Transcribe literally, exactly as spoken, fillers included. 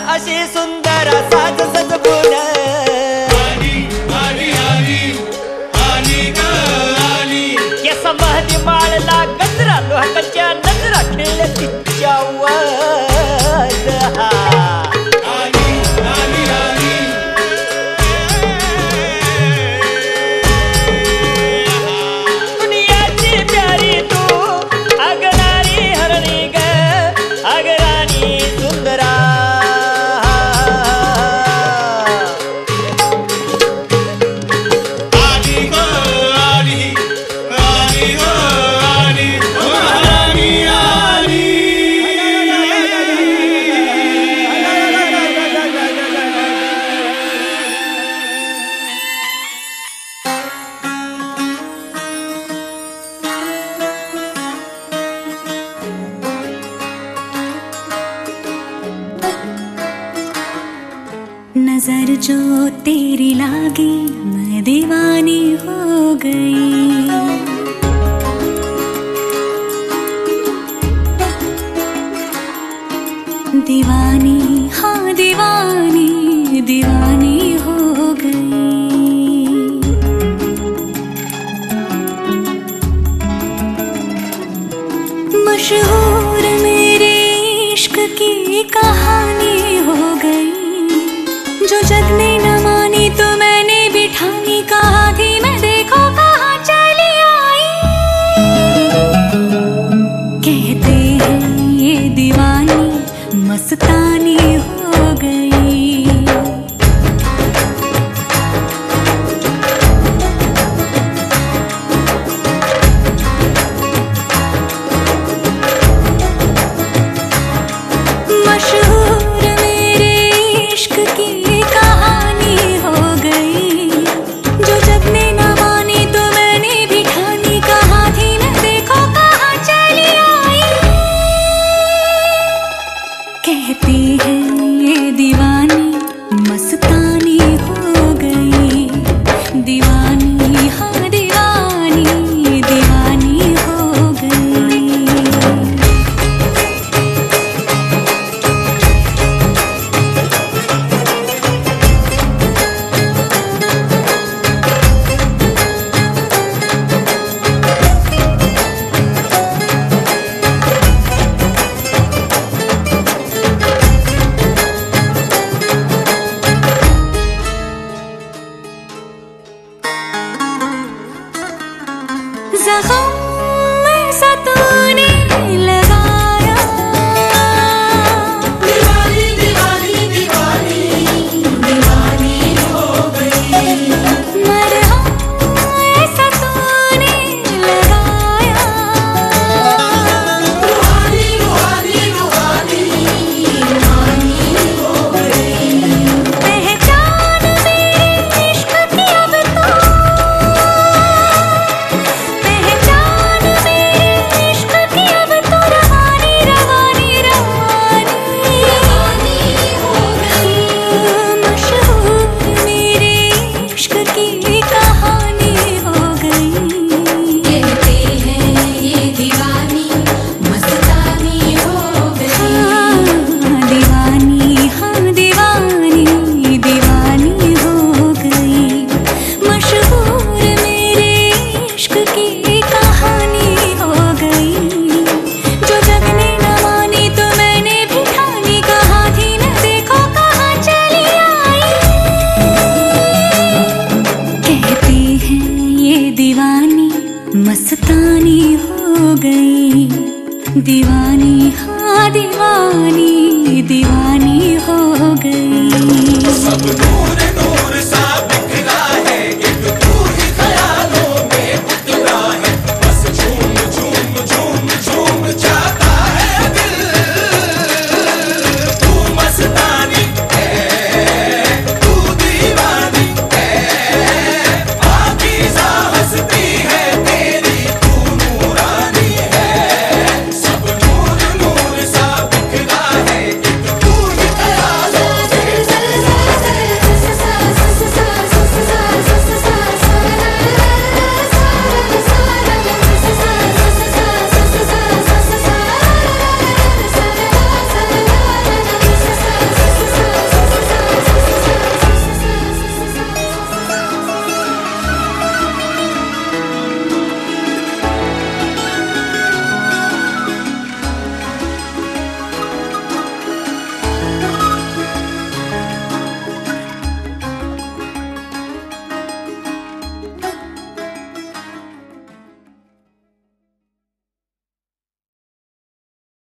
अशी सुंदर साज सजवून आली आली आली आली ग आली. केस महदी माळला गजरा लोहाच्या नजरा खेळल्या तिच्यावर. आली आली आली दुनियाची प्यारी तू अगराणी हरणी ग अगराणी सुंदरा. आली ग आली आली ग आली आली आली. नजर जो तेरी लागी मैं दीवानी हो गई. दीवानी हाँ दीवानी दीवानी हो गई. मशहूर मेरे इश्क की कहानी हो गई. जो जग ने न मानी तो मैंने भी ठानी. कहा थी मैं देखो कहाँ चली आई. कहते हैं ये दीवानी मस्तानी हो गई. मशहूर मेरे इश्क की कहानी हो गई. जो जग ने न मानी तो मैंने भी ठानी. कहा थी मैं देखो कहाँ चली आई. कहती है ये दीवानी मस्तानी हो गई. दीवानी हाँ दीवानी दीवानी हो गई. ज़ख्म ऐसा तूने लगाया. दीवानी दीवानी दीवानी दीवानी हो गई. मरहम ऐसा तूने लगाया. रूहानी रूहानी रूहानी रूहानी हो गई. पहचान मेरे इश्क की अब तो. पहचान मेरे इश्क की अब तो. रवानी रवानी रवानी हो गई. मशहूर मेरे इश्क की कहानी हो गई. कहते हैं ये दीवानी मस्तानी हो गई. हाँ दीवानी हाँ दीवानी दीवानी हो गई. मशहूर मेरे इश्क की कहानी हो गई. जो जग ने न मानी तो मैंने भी ठानी. कहा थी न देखो कहाँ चली आई. कहते हैं ये दीवानी मस्तानी हो गई. दीवानी